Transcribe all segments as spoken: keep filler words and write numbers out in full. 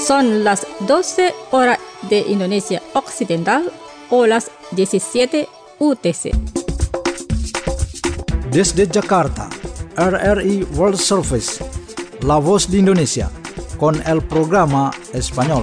Son las doce horas de Indonesia Occidental o las diecisiete U T C. Desde Jakarta, R R I World Service, La Voz de Indonesia, con el programa español.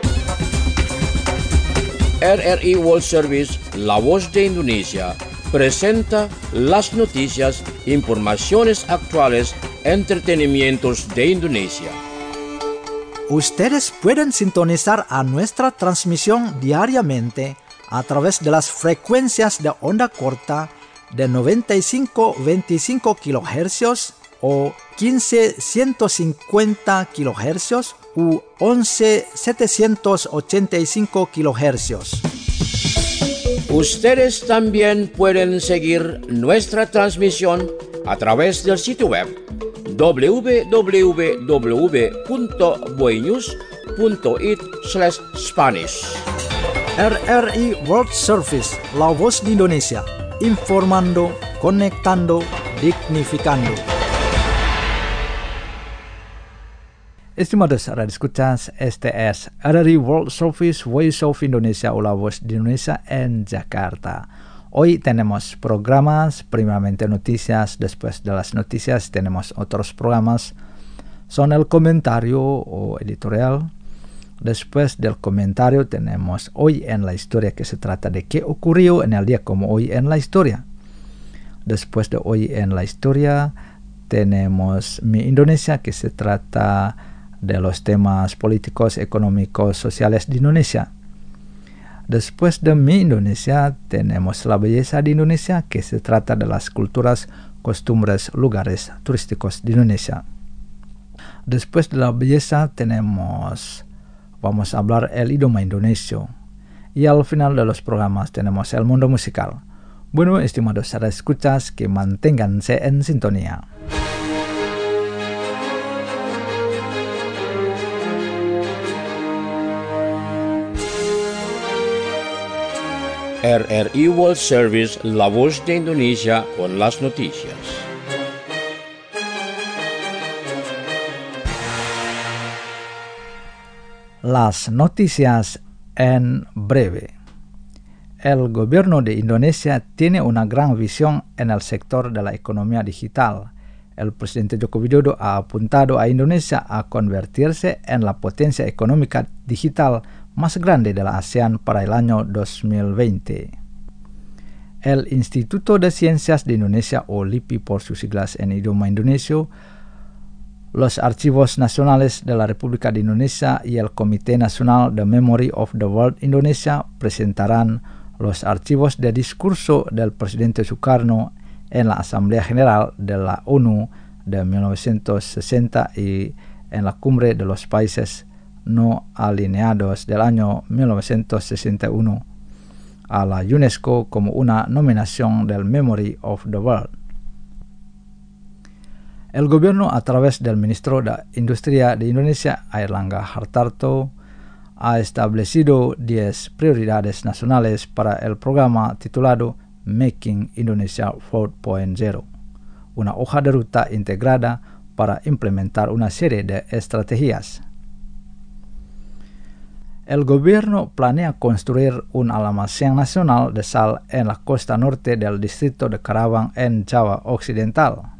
R R I World Service, La Voz de Indonesia, presenta las noticias, informaciones actuales, entretenimientos de Indonesia. Ustedes pueden sintonizar a nuestra transmisión diariamente a través de las frecuencias de onda corta de noventa y cinco punto veinticinco kilohercios o quince punto ciento cincuenta kilohercios u once punto setecientos ochenta y cinco kilohercios. Ustedes también pueden seguir nuestra transmisión a través del sitio web w w w punto boenews punto it slash Spanish. R R I World Service, La Voz de Indonesia, informando, conectando, dignificando. Estimados radioescuchas, este es R R I World Service, Voice of Indonesia o La Voz de Indonesia en Jakarta. Hoy tenemos programas, primeramente noticias, después de las noticias tenemos otros programas. Son el comentario o editorial. Después del comentario tenemos Hoy en la Historia, que se trata de qué ocurrió en el día como hoy en la historia. Después de Hoy en la Historia tenemos Mi Indonesia, que se trata de los temas políticos, económicos, sociales de Indonesia. Después de Mi Indonesia tenemos La Belleza de Indonesia, que se trata de las culturas, costumbres, lugares turísticos de Indonesia. Después de La Belleza tenemos, vamos a hablar el idioma indonesio. Y al final de los programas tenemos el mundo musical. Bueno, estimados radioescuchas, que manténganse en sintonía. R R I World Service, La Voz de Indonesia, con las noticias. Las noticias en breve. El gobierno de Indonesia tiene una gran visión en el sector de la economía digital. El presidente Joko Widodo ha apuntado a Indonesia a convertirse en la potencia económica digital más grande de la ASEAN para el año dos mil veinte. El Instituto de Ciencias de Indonesia, o LIPI por sus siglas en idioma indonesio, los Archivos Nacionales de la República de Indonesia y el Comité Nacional de Memory of the World Indonesia presentarán los archivos de discurso del presidente Sukarno en la Asamblea General de la ONU de mil novecientos sesenta y en la Cumbre de los Países No Alineados del año mil novecientos sesenta y uno a la UNESCO como una nominación del Memory of the World. El gobierno, a través del ministro de Industria de Indonesia, Airlangga Hartarto, ha establecido diez prioridades nacionales para el programa titulado Making Indonesia cuatro punto cero, una hoja de ruta integrada para implementar una serie de estrategias. El gobierno planea construir un almacén nacional de sal en la costa norte del distrito de Karawang en Java Occidental.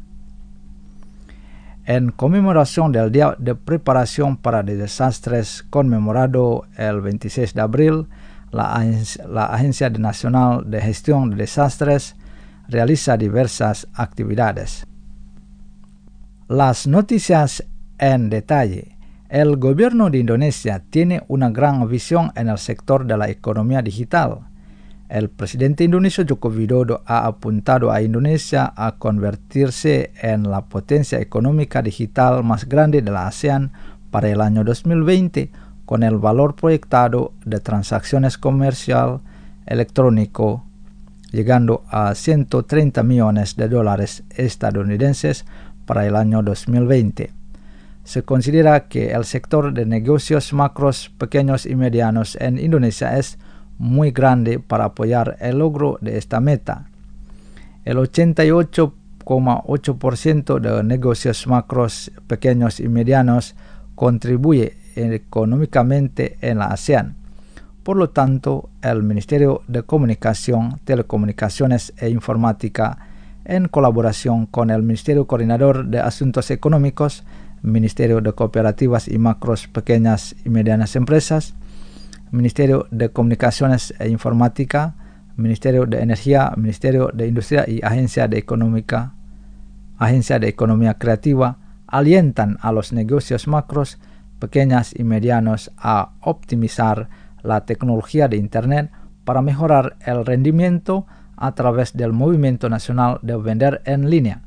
En conmemoración del Día de Preparación para Desastres conmemorado el veintiséis de abril, la, Agencia, la Agencia Nacional de Gestión de Desastres realiza diversas actividades. Las noticias en detalle. El gobierno de Indonesia tiene una gran visión en el sector de la economía digital. El presidente indonesio Joko Widodo ha apuntado a Indonesia a convertirse en la potencia económica digital más grande de la ASEAN para el año dos mil veinte, con el valor proyectado de transacciones comercial electrónico llegando a ciento treinta millones de dólares estadounidenses para el año dos mil veinte. Se considera que el sector de negocios macros, pequeños y medianos en Indonesia es muy grande para apoyar el logro de esta meta. El ochenta y ocho coma ocho por ciento de negocios macros, pequeños y medianos contribuye económicamente en la ASEAN. Por lo tanto, el Ministerio de Comunicación, Telecomunicaciones e Informática, en colaboración con el Ministerio Coordinador de Asuntos Económicos, Ministerio de Cooperativas y Macros, Pequeñas y Medianas Empresas, Ministerio de Comunicaciones e Informática, Ministerio de Energía, Ministerio de Industria y Agencia de Económica, Agencia de Economía Creativa, alientan a los negocios macros, pequeñas y medianos a optimizar la tecnología de Internet para mejorar el rendimiento a través del Movimiento Nacional de Vender en Línea.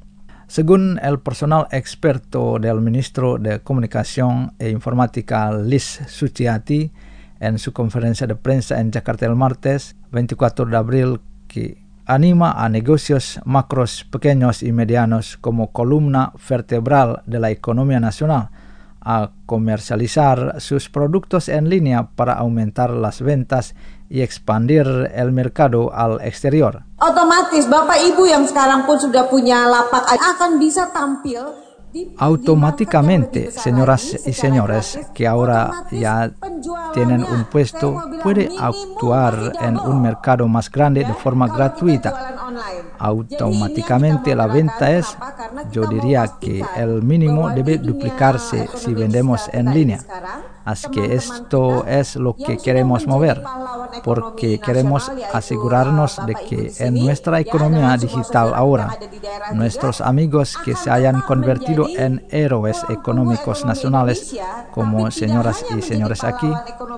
Según el personal experto del ministro de Comunicación e Informática, Lis Suciati, en su conferencia de prensa en Jakarta el martes veinticuatro de abril, que anima a negocios macros, pequeños y medianos como columna vertebral de la economía nacional a comercializar sus productos en línea para aumentar las ventas y expandir el mercado al exterior. Otomatis Bapak Ibu yang sekarang pun sudah punya lapak akan bisa tampil di, Automáticamente, señoras y señores que ahora ya tienen un puesto, puede actuar en un mercado más grande de forma gratuita. Automáticamente la venta es, yo diría que el mínimo debe duplicarse si vendemos en línea. Así que esto es lo que queremos mover, porque queremos asegurarnos de que en nuestra economía digital ahora, nuestros amigos que se hayan convertido en héroes económicos nacionales, como señoras y señores aquí,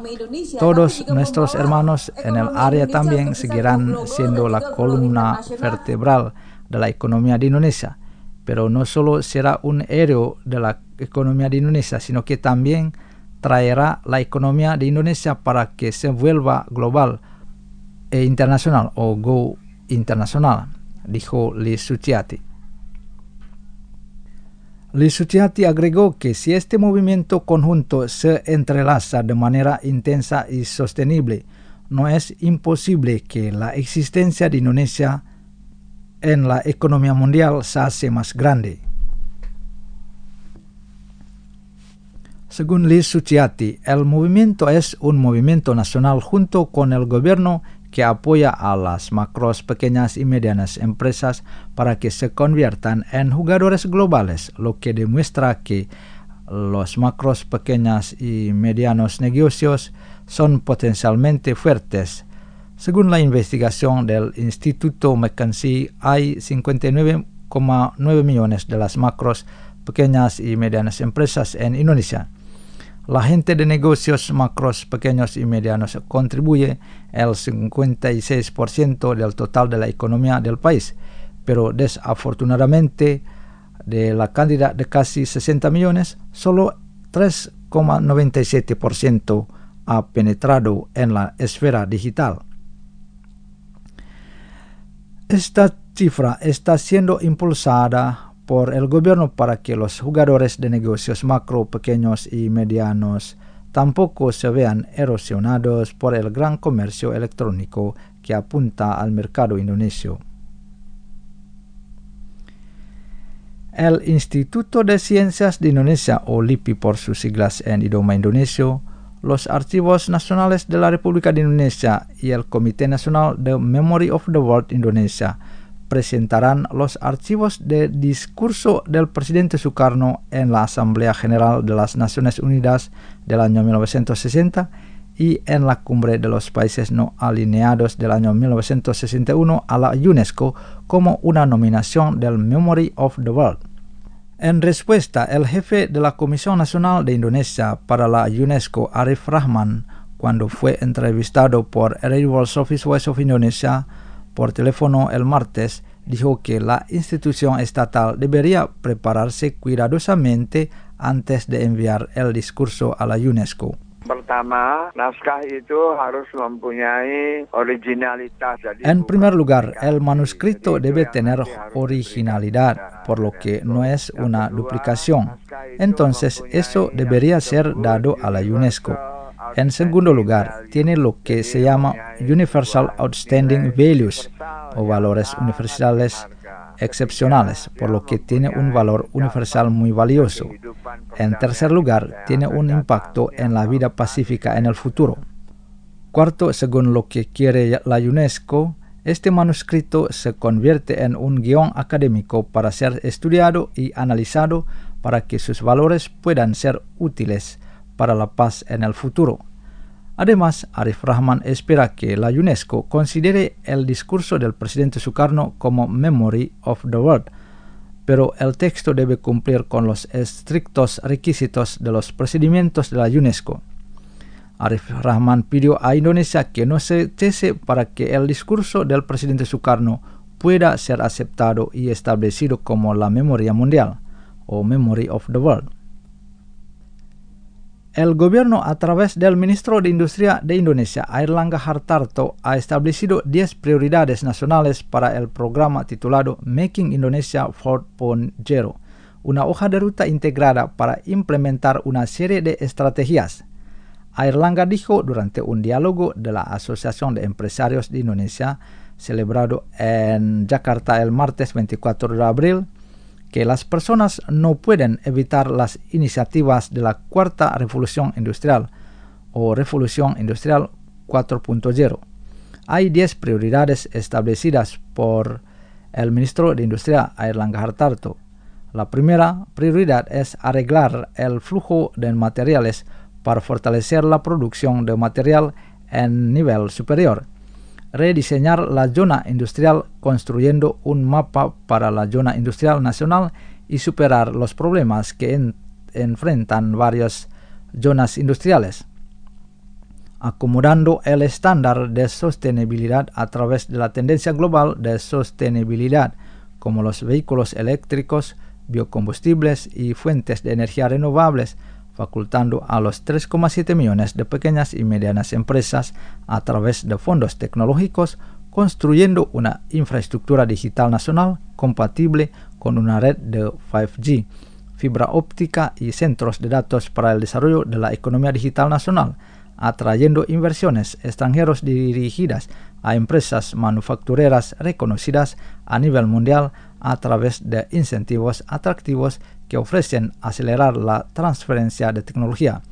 todos nuestros hermanos en el área también seguirán siendo la columna vertebral de la economía de Indonesia. Pero no solo será un héroe de la economía de Indonesia, sino que también traerá la economía de Indonesia para que se vuelva global e internacional o go internacional, dijo Lis Suciati. Lis Suciati agregó que si este movimiento conjunto se entrelaza de manera intensa y sostenible, no es imposible que la existencia de Indonesia en la economía mundial se hace más grande. Según Lis Suciati, el movimiento es un movimiento nacional junto con el gobierno que apoya a las macros, pequeñas y medianas empresas para que se conviertan en jugadores globales, lo que demuestra que los macros, pequeñas y medianos negocios son potencialmente fuertes. Según la investigación del Instituto McKinsey, hay cincuenta y nueve coma nueve millones de las macros, pequeñas y medianas empresas en Indonesia. La gente de negocios macros, pequeños y medianos contribuye el cincuenta y seis por ciento del total de la economía del país, pero desafortunadamente de la cantidad de casi sesenta millones, solo tres coma noventa y siete por ciento ha penetrado en la esfera digital. Esta cifra está siendo impulsada por el gobierno para que los jugadores de negocios macro, pequeños y medianos tampoco se vean erosionados por el gran comercio electrónico que apunta al mercado indonesio. El Instituto de Ciencias de Indonesia, o LIPI por sus siglas en idioma indonesio, los Archivos Nacionales de la República de Indonesia y el Comité Nacional de Memory of the World Indonesia presentarán los archivos de discurso del presidente Sukarno en la Asamblea General de las Naciones Unidas del año mil novecientos sesenta y en la Cumbre de los Países No Alineados del año mil novecientos sesenta y uno a la UNESCO como una nominación del Memory of the World. En respuesta, el jefe de la Comisión Nacional de Indonesia para la UNESCO, Arif Rahman, cuando fue entrevistado por Radio World Service Voice of Indonesia por teléfono el martes, dijo que la institución estatal debería prepararse cuidadosamente antes de enviar el discurso a la UNESCO. Pertama, naskah itu harus mempunyai originalitas. En primer lugar, el manuscrito debe tener originalidad, por lo que no es una duplicación. Entonces, eso debería ser dado a la UNESCO. En segundo lugar, tiene lo que se llama Universal Outstanding Values, o valores universales excepcionales, por lo que tiene un valor universal muy valioso. En tercer lugar, tiene un impacto en la vida pacífica en el futuro. Cuarto, según lo que quiere la UNESCO, este manuscrito se convierte en un guión académico para ser estudiado y analizado para que sus valores puedan ser útiles para la paz en el futuro. Además, Arif Rahman espera que la UNESCO considere el discurso del presidente Sukarno como Memory of the World, pero el texto debe cumplir con los estrictos requisitos de los procedimientos de la UNESCO. Arif Rahman pidió a Indonesia que no se cese para que el discurso del presidente Sukarno pueda ser aceptado y establecido como la memoria mundial, o Memory of the World. El gobierno, a través del ministro de Industria de Indonesia, Airlangga Hartarto, ha establecido diez prioridades nacionales para el programa titulado Making Indonesia cuatro punto cero, una hoja de ruta integrada para implementar una serie de estrategias. Airlangga dijo durante un diálogo de la Asociación de Empresarios de Indonesia, celebrado en Jakarta el martes veinticuatro de abril, que las personas no pueden evitar las iniciativas de la Cuarta Revolución Industrial o Revolución Industrial cuatro punto cero. Hay diez prioridades establecidas por el ministro de Industria, Airlangga Hartarto. La primera prioridad es arreglar el flujo de materiales para fortalecer la producción de material en nivel superior. Rediseñar la zona industrial construyendo un mapa para la zona industrial nacional y superar los problemas que en, enfrentan varias zonas industriales. Acomodando el estándar de sostenibilidad a través de la tendencia global de sostenibilidad, como los vehículos eléctricos, biocombustibles y fuentes de energía renovables, facultando a los tres coma siete millones de pequeñas y medianas empresas a través de fondos tecnológicos, construyendo una infraestructura digital nacional compatible con una red de cinco G, fibra óptica y centros de datos para el desarrollo de la economía digital nacional, atrayendo inversiones extranjeras dirigidas a empresas manufactureras reconocidas a nivel mundial a través de incentivos atractivos que ofrecen acelerar la transferencia de tecnología,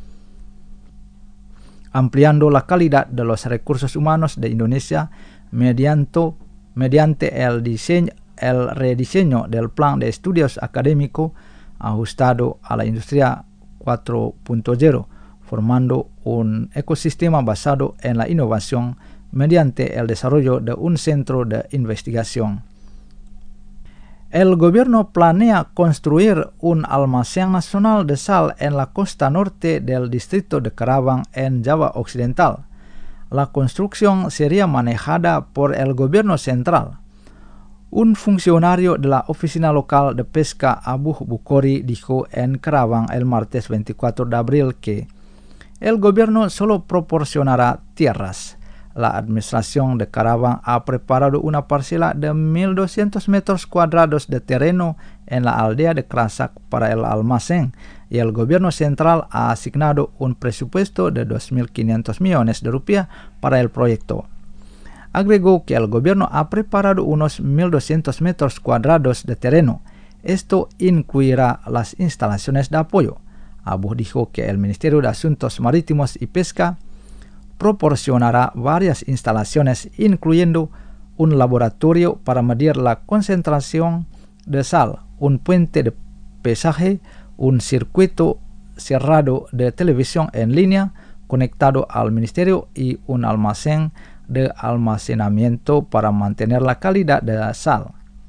ampliando la calidad de los recursos humanos de Indonesia mediante, mediante el, diseño, el rediseño del plan de estudios académico ajustado a la industria cuatro punto cero, formando un ecosistema basado en la innovación mediante el desarrollo de un centro de investigación. El gobierno planea construir un almacén nacional de sal en la costa norte del distrito de Karawang en Java Occidental. La construcción sería manejada por el gobierno central. Un funcionario de la oficina local de pesca Abu Bukhari dijo en Karawang el martes veinticuatro de abril que el gobierno solo proporcionará tierras. La administración de Karawang ha preparado una parcela de mil doscientos metros cuadrados de terreno en la aldea de Krasak para el almacén y el gobierno central ha asignado un presupuesto de dos mil quinientos millones de rupias para el proyecto. Agregó que el gobierno ha preparado unos mil doscientos metros cuadrados de terreno. Esto incluirá las instalaciones de apoyo. Abu dijo que el Ministerio de Asuntos Marítimos y Pesca proporcionará varias instalaciones, incluyendo un laboratorio para medir la concentración de sal, un puente de pesaje, un circuito cerrado de televisión en línea conectado al ministerio y un almacén de almacenamiento para mantener la calidad de la sal.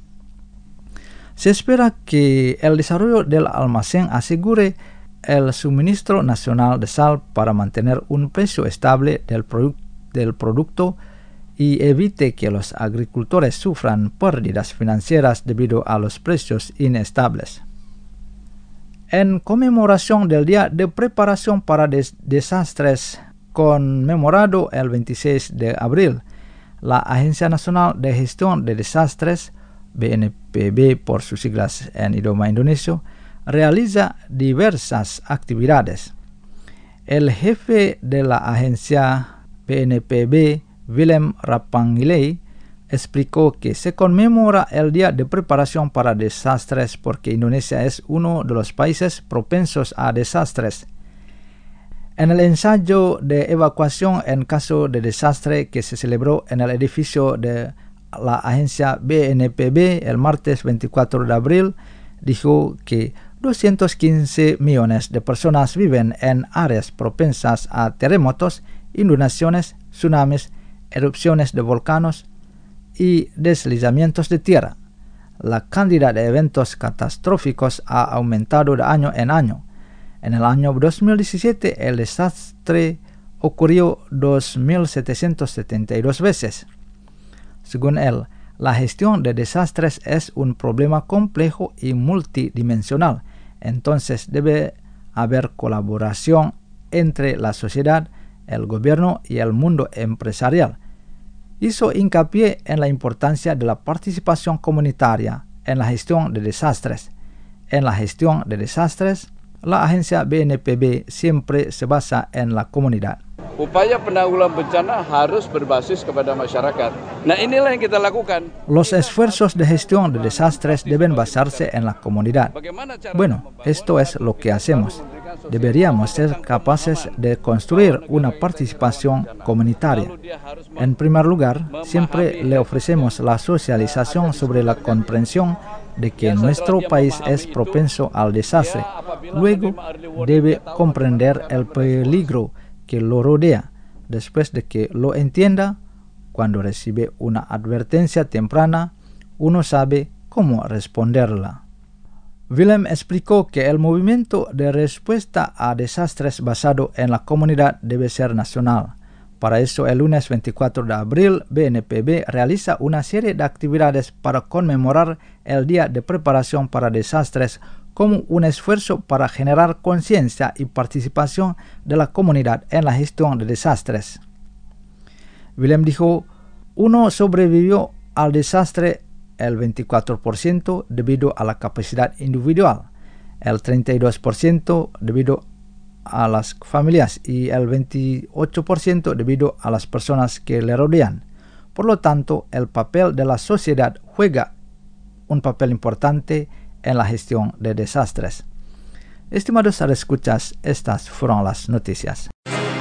Se espera que el desarrollo del almacén asegure el suministro nacional de sal para mantener un precio estable del, produ- del producto y evite que los agricultores sufran pérdidas financieras debido a los precios inestables. En conmemoración del Día de Preparación para des- Desastres conmemorado el veintiséis de abril, la Agencia Nacional de Gestión de Desastres, B N P B por sus siglas en idioma indonesio, realiza diversas actividades. El jefe de la agencia B N P B, Willem Rapangilei, explicó que se conmemora el Día de Preparación para Desastres porque Indonesia es uno de los países propensos a desastres. En el ensayo de evacuación en caso de desastre que se celebró en el edificio de la agencia B N P B el martes veinticuatro de abril, dijo que doscientos quince millones de personas viven en áreas propensas a terremotos, inundaciones, tsunamis, erupciones de volcanes y deslizamientos de tierra. La cantidad de eventos catastróficos ha aumentado de año en año. En el año dos mil diecisiete el desastre ocurrió dos mil setecientas setenta y dos veces. Según él, la gestión de desastres es un problema complejo y multidimensional, entonces debe haber colaboración entre la sociedad, el gobierno y el mundo empresarial. Hizo hincapié en la importancia de la participación comunitaria en la gestión de desastres. En la gestión de desastres, la agencia B N P B siempre se basa en la comunidad. Upaya penanggulangan bencana harus berbasis kepada masyarakat. Nah, inilah yang kita lakukan. Los esfuerzos de gestión de desastres deben basarse en la comunidad. Bueno, esto es lo que hacemos. Deberíamos ser capaces de construir una participación comunitaria. En primer lugar, siempre le ofrecemos la socialización sobre la comprensión de que nuestro país es propenso al desastre. Luego, debe comprender el peligro que lo rodea. Después de que lo entienda, cuando recibe una advertencia temprana, uno sabe cómo responderla. Willem explicó que el movimiento de respuesta a desastres basado en la comunidad debe ser nacional. Para eso, el lunes veinticuatro de abril, B N P B realiza una serie de actividades para conmemorar el Día de Preparación para Desastres como un esfuerzo para generar conciencia y participación de la comunidad en la gestión de desastres. Willem dijo, uno sobrevivió al desastre el veinticuatro por ciento debido a la capacidad individual, el treinta y dos por ciento debido a las familias y el veintiocho por ciento debido a las personas que le rodean. Por lo tanto, el papel de la sociedad juega un papel importante en la gestión de desastres. Estimados escuchas, estas fueron las noticias.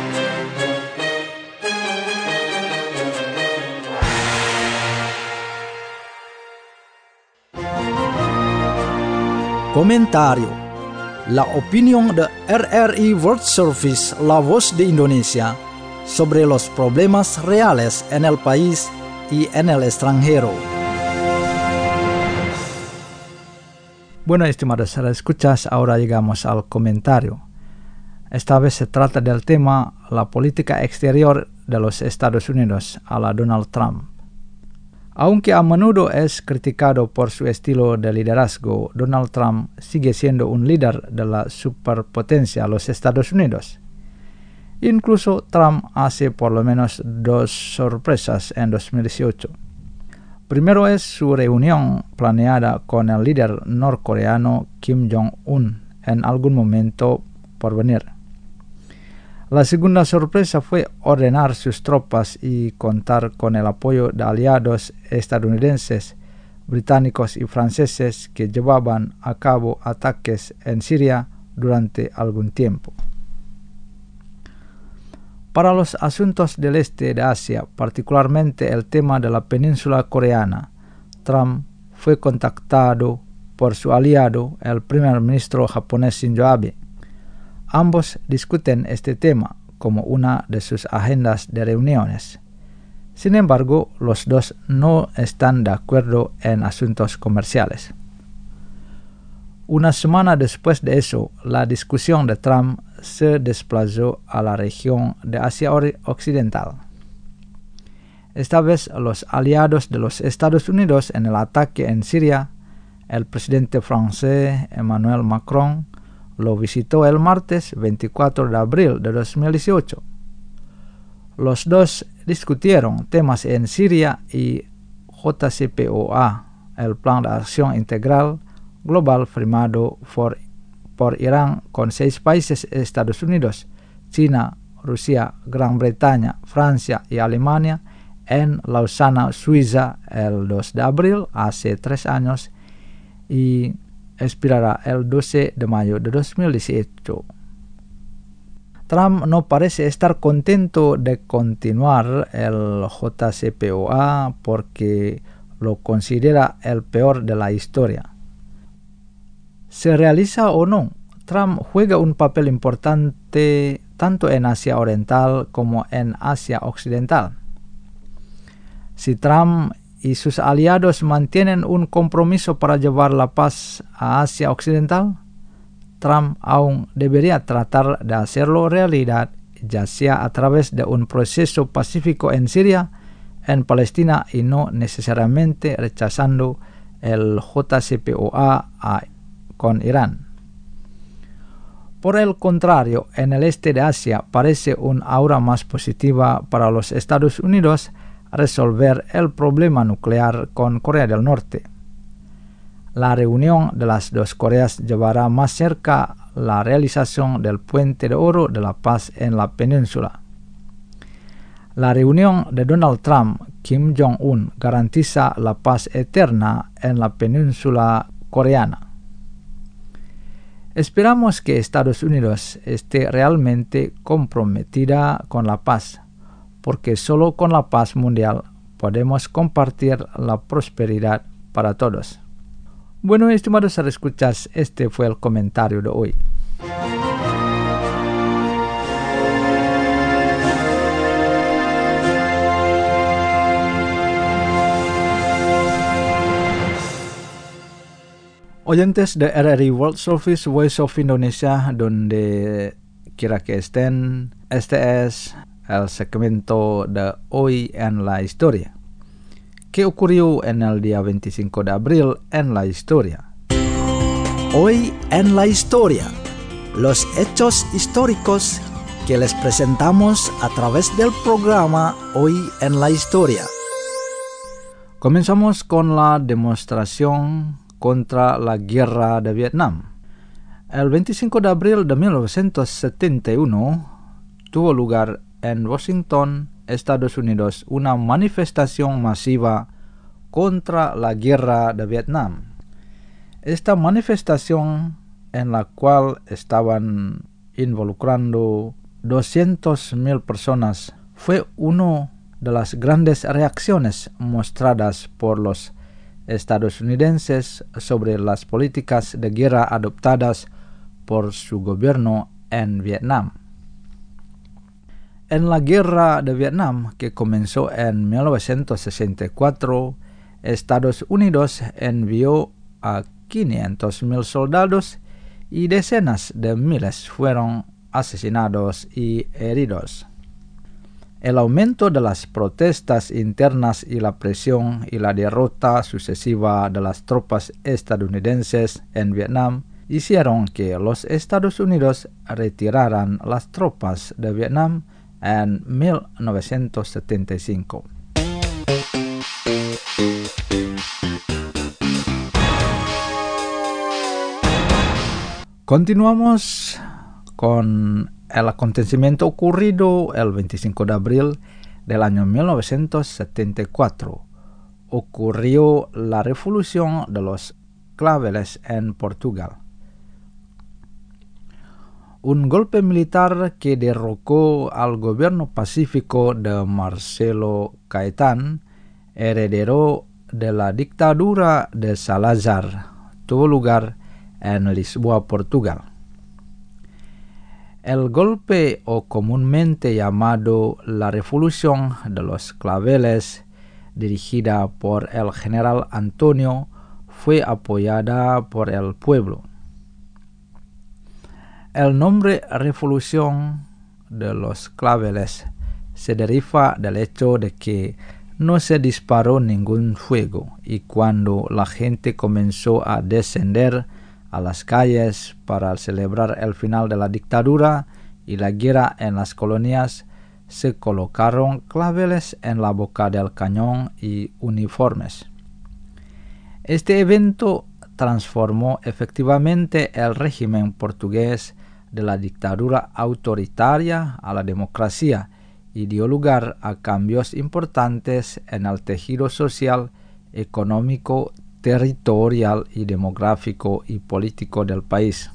Comentario. La opinión de R R I World Service, la voz de Indonesia, sobre los problemas reales en el país y en el extranjero. Bueno, estimados escuchas, ahora llegamos al comentario. Esta vez se trata del tema la política exterior de los Estados Unidos a la Donald Trump. Aunque a menudo es criticado por su estilo de liderazgo, Donald Trump sigue siendo un líder de la superpotencia los Estados Unidos. Incluso Trump hace por lo menos dos sorpresas en dos mil dieciocho. Primero es su reunión planeada con el líder norcoreano Kim Jong-un en algún momento por venir. La segunda sorpresa fue ordenar sus tropas y contar con el apoyo de aliados estadounidenses, británicos y franceses que llevaban a cabo ataques en Siria durante algún tiempo. Para los asuntos del este de Asia, particularmente el tema de la península coreana, Trump fue contactado por su aliado, el primer ministro japonés Shinzo Abe. Ambos discuten este tema como una de sus agendas de reuniones. Sin embargo, los dos no están de acuerdo en asuntos comerciales. Una semana después de eso, la discusión de Trump se desplazó a la región de Asia Occidental. Esta vez los aliados de los Estados Unidos en el ataque en Siria, el presidente francés Emmanuel Macron, lo visitó el martes veinticuatro de abril de dos mil dieciocho. Los dos discutieron temas en Siria y J C P O A, el Plan de Acción Integral Global firmado por, por Irán con seis países: Estados Unidos, China, Rusia, Gran Bretaña, Francia y Alemania, en Lausana, Suiza, el dos de abril, hace tres años, y expirará el doce de mayo de dos mil dieciocho. Trump no parece estar contento de continuar el J C P O A porque lo considera el peor de la historia. Se realiza o no, Trump juega un papel importante tanto en Asia Oriental como en Asia Occidental. Si Trump y sus aliados mantienen un compromiso para llevar la paz a Asia Occidental, Trump aún debería tratar de hacerlo realidad, ya sea a través de un proceso pacífico en Siria, en Palestina, y no necesariamente rechazando el J C P O A a, con Irán. Por el contrario, en el este de Asia parece un aura más positiva para los Estados Unidos resolver el problema nuclear con Corea del Norte. La reunión de las dos Coreas llevará más cerca la realización del Puente de Oro de la Paz en la península. La reunión de Donald Trump, Kim Jong-un, garantiza la paz eterna en la península coreana. Esperamos que Estados Unidos esté realmente comprometida con la paz, porque solo con la paz mundial podemos compartir la prosperidad para todos. Bueno, estimados escuchas, este fue el comentario de hoy. Oyentes de R R I World Service Voice of Indonesia, donde quiera que estén, este es el segmento de Hoy en la Historia. ¿Qué ocurrió en el día veinticinco de abril en la historia? Hoy en la historia, los hechos históricos que les presentamos a través del programa Hoy en la Historia. Comenzamos con la demostración contra la guerra de Vietnam. El veinticinco de abril de mil novecientos setenta y uno tuvo lugar en Washington, Estados Unidos, una manifestación masiva contra la guerra de Vietnam. Esta manifestación, en la cual estaban involucrando doscientas mil personas, fue una de las grandes reacciones mostradas por los estadounidenses sobre las políticas de guerra adoptadas por su gobierno en Vietnam. En la guerra de Vietnam, que comenzó en mil novecientos sesenta y cuatro, Estados Unidos envió a quinientos mil soldados y decenas de miles fueron asesinados y heridos. El aumento de las protestas internas y la presión y la derrota sucesiva de las tropas estadounidenses en Vietnam hicieron que los Estados Unidos retiraran las tropas de Vietnam en mil novecientos setenta y cinco. Continuamos con el acontecimiento ocurrido el veinticinco de abril del año mil novecientos setenta y cuatro. Ocurrió la revolución de los claveles en Portugal. Un golpe militar que derrocó al gobierno pacífico de Marcelo Caetán, heredero de la dictadura de Salazar, tuvo lugar en Lisboa, Portugal. El golpe, o comúnmente llamado la Revolución de los Claveles, dirigida por el general Antonio, fue apoyada por el pueblo. El nombre Revolución de los Claveles se deriva del hecho de que no se disparó ningún fuego, y cuando la gente comenzó a descender a las calles para celebrar el final de la dictadura y la guerra en las colonias, se colocaron claveles en la boca del cañón y uniformes. Este evento transformó efectivamente el régimen portugués de la dictadura autoritaria a la democracia y dio lugar a cambios importantes en el tejido social, económico, territorial y demográfico y político del país.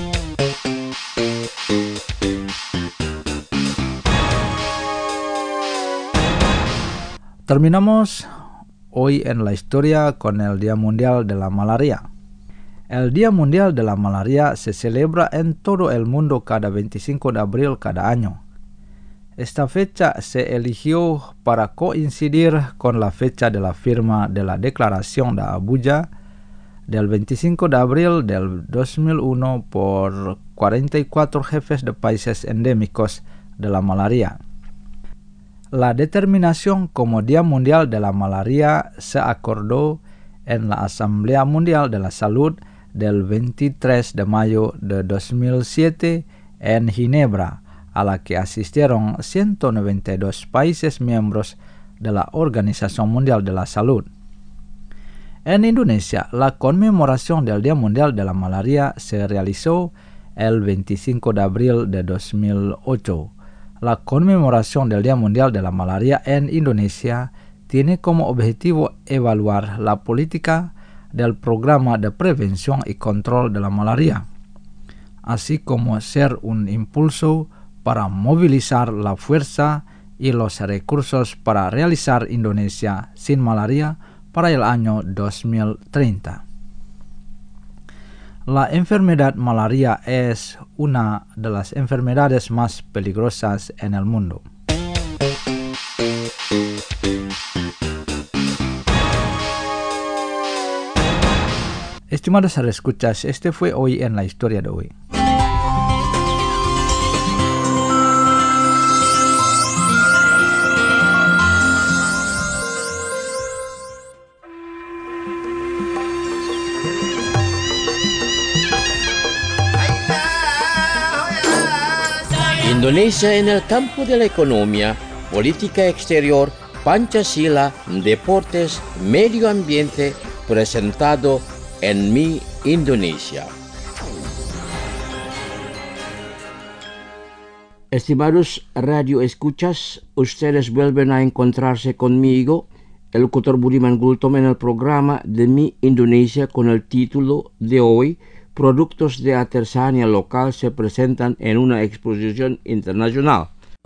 Terminamos hoy en la historia con el Día Mundial de la Malaria. El Día Mundial de la Malaria se celebra en todo el mundo cada veinticinco de abril cada año. Esta fecha se eligió para coincidir con la fecha de la firma de la Declaración de Abuja del veinticinco de abril del dos mil uno por cuarenta y cuatro jefes de países endémicos de la malaria. La determinación como Día Mundial de la Malaria se acordó en la Asamblea Mundial de la Salud del veintitrés de mayo de dos mil siete en Ginebra, a la que asistieron ciento noventa y dos países miembros de la Organización Mundial de la Salud. En Indonesia, la conmemoración del Día Mundial de la Malaria se realizó el veinticinco de abril de dos mil ocho. La conmemoración del Día Mundial de la Malaria en Indonesia tiene como objetivo evaluar la política del programa de prevención y control de la malaria, así como ser un impulso para movilizar la fuerza y los recursos para realizar Indonesia sin malaria para el año dos mil treinta. La enfermedad malaria es una de las enfermedades más peligrosas en el mundo. Estimados escuchas, este fue hoy en la historia de hoy. Indonesia en el campo de la economía, política exterior, Pancasila, deportes, medio ambiente, presentado en Mi Indonesia. Estimados radio escuchas, ustedes vuelven a encontrarse conmigo, el locutor Budiman Gultom, en el programa de Mi Indonesia con el título de hoy: Productos de artesanía local se presentan en una exposición internacional.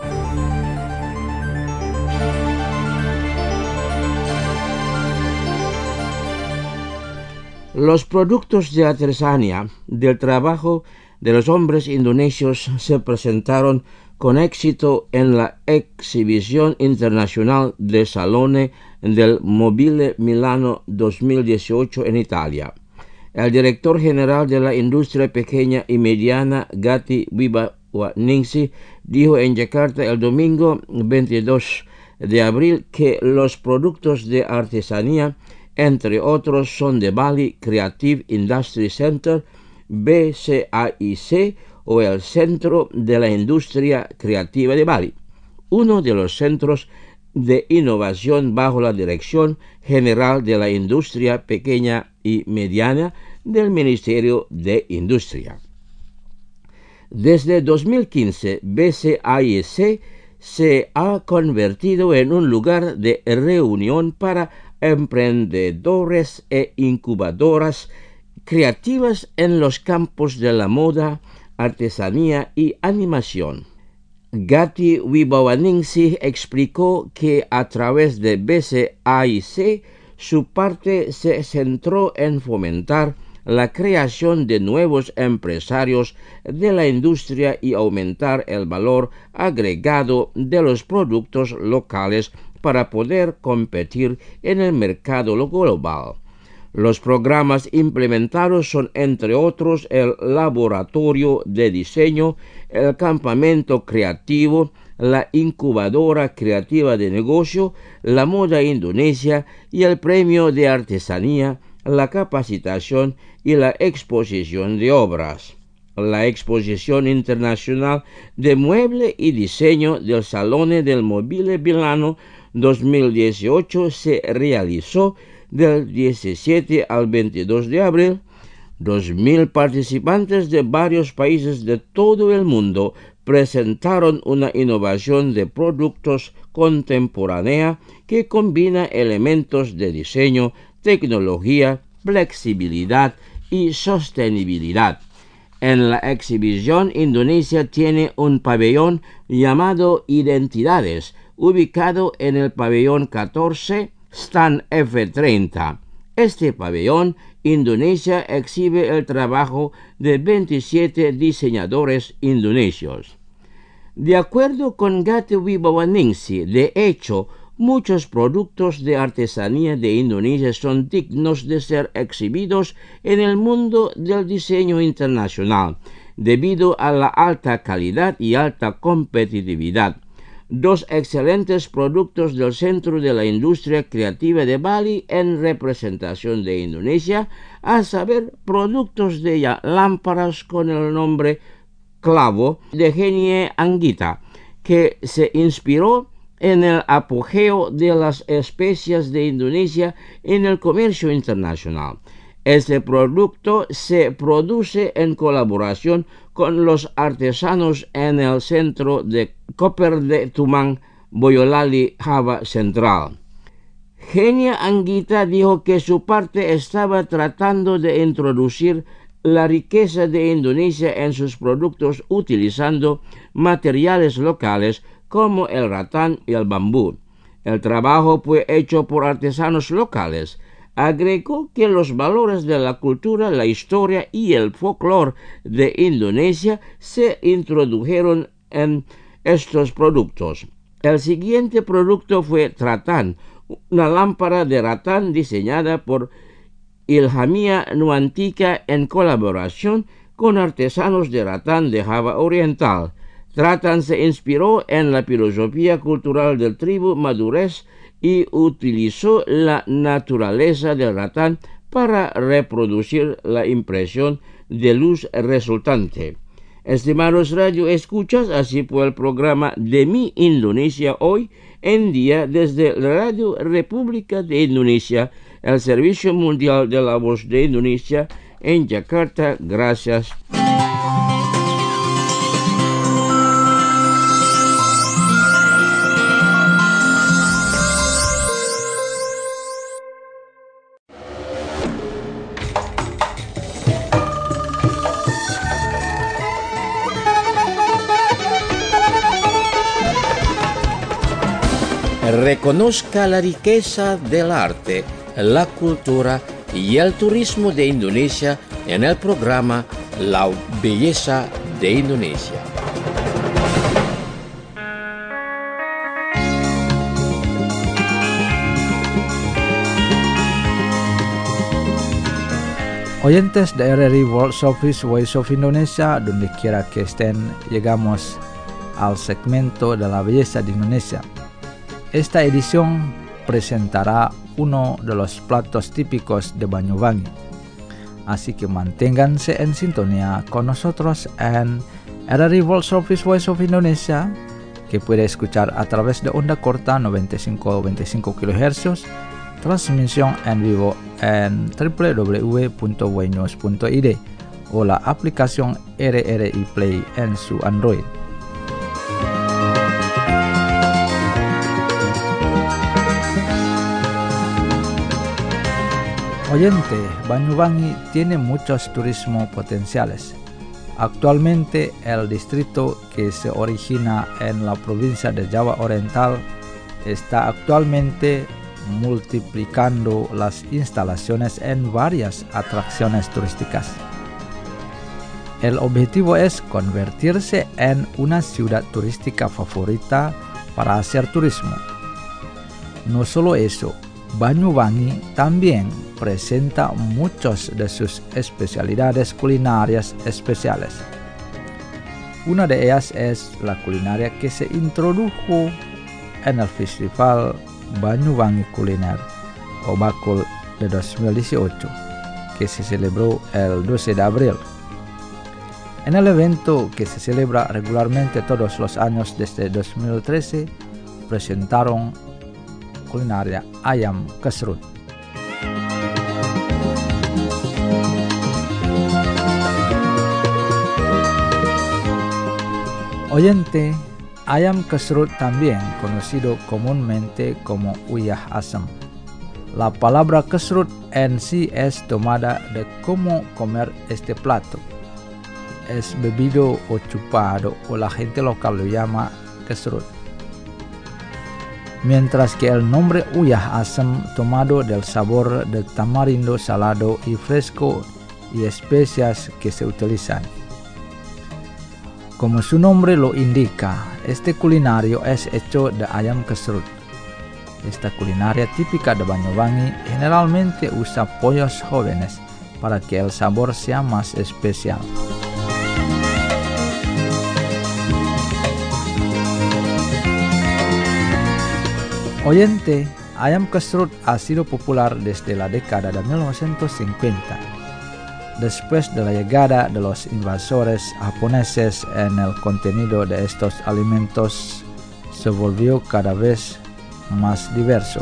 Los productos de artesanía del trabajo de los hombres indonesios se presentaron con éxito en la exhibición internacional de Salone del Mobile Milano dos mil dieciocho en Italia. El director general de la industria pequeña y mediana, Gati Wibawaningsih, dijo en Yakarta el domingo veintidós de abril que los productos de artesanía, entre otros, son de Bali Creative Industry Center, B C A I C, o el Centro de la Industria Creativa de Bali, uno de los centros de innovación bajo la Dirección General de la Industria Pequeña y Mediana del Ministerio de Industria. Desde dos mil quince, B C A I C se ha convertido en un lugar de reunión para emprendedores e incubadoras creativas en los campos de la moda, artesanía y animación. Gati Wibawaningsih explicó que a través de B C A I C su parte se centró en fomentar la creación de nuevos empresarios de la industria y aumentar el valor agregado de los productos locales para poder competir en el mercado global. Los programas implementados son, entre otros, el laboratorio de diseño, el campamento creativo, la incubadora creativa de negocio, la moda indonesia y el premio de artesanía, la capacitación y la exposición de obras. La exposición internacional de mueble y diseño del Salone del Mobile Milano dos mil dieciocho se realizó del diecisiete al veintidós de abril. Dos mil participantes de varios países de todo el mundo presentaron una innovación de productos contemporánea que combina elementos de diseño, tecnología, flexibilidad y sostenibilidad. En la exhibición, Indonesia tiene un pabellón llamado Identidades, ubicado en el pabellón catorce, stand F treinta. Este pabellón, Indonesia, exhibe el trabajo de veintisiete diseñadores indonesios. De acuerdo con Gato Wibawaningsih, de hecho, muchos productos de artesanía de Indonesia son dignos de ser exhibidos en el mundo del diseño internacional, debido a la alta calidad y alta competitividad. Dos excelentes productos del Centro de la Industria Creativa de Bali en representación de Indonesia, a saber, productos de lámparas con el nombre Clavo de Genia Anggita, que se inspiró en el apogeo de las especias de Indonesia en el comercio internacional. Este producto se produce en colaboración con los artesanos en el centro de Koper de Tumang, Boyolali, Java Central. Genia Anggita dijo que su parte estaba tratando de introducir la riqueza de Indonesia en sus productos utilizando materiales locales como el ratán y el bambú. El trabajo fue hecho por artesanos locales. Agregó que los valores de la cultura, la historia y el folclore de Indonesia se introdujeron en estos productos. El siguiente producto fue Tratan, una lámpara de ratán diseñada por Ilhamia Nuantika en colaboración con artesanos de ratán de Java Oriental. Tratan se inspiró en la filosofía cultural del tribu Madurés y utilizó la naturaleza del ratán para reproducir la impresión de luz resultante. Estimados radioescuchas, así fue el programa de Mi Indonesia Hoy en Día desde la Radio República de Indonesia, el Servicio Mundial de la Voz de Indonesia en Jakarta. Gracias. Reconozca la riqueza del arte, la cultura y el turismo de Indonesia en el programa La Belleza de Indonesia. Oyentes de R R I World Service Voice of Indonesia, donde quiera que estén, llegamos al segmento de la belleza de Indonesia. Esta edición presentará uno de los platos típicos de Banyuwangi. Así que manténganse en sintonía con nosotros en R R I World Service Voice of Indonesia, que puede escuchar a través de onda corta noventa y cinco punto veinticinco kilohercios, transmisión en vivo en w w w punto boynews punto i d o la aplicación R R I Play en su Android. Oyente, Banyuwangi tiene muchos turismo potenciales. Actualmente el distrito que se origina en la provincia de Java Oriental está actualmente multiplicando las instalaciones en varias atracciones turísticas. El objetivo es convertirse en una ciudad turística favorita para hacer turismo. No solo eso, Banyuwangi también presenta muchas de sus especialidades culinarias especiales. Una de ellas es la culinaria que se introdujo en el Festival Banyuwangi Kuliner o Bakul de dos mil dieciocho, que se celebró el doce de abril. En el evento, que se celebra regularmente todos los años desde dos mil trece, presentaron culinaria ayam kesrut. Oyente, ayam kesrut también conocido comúnmente como uyah asam. La palabra kesrut en sí es tomada de cómo comer este plato. Es bebido o chupado, o la gente local lo llama kesrut. Mientras que el nombre uyah asam tomado del sabor del tamarindo salado y fresco y especias que se utilizan. Como su nombre lo indica, este culinario es hecho de ayam kesrut. Esta culinaria típica de Banyuwangi generalmente usa pollos jóvenes para que el sabor sea más especial. Oyente, ayam kesrut ha sido popular desde la década de mil novecientos cincuenta. Después de la llegada de los invasores japoneses, en el contenido de estos alimentos se volvió cada vez más diverso.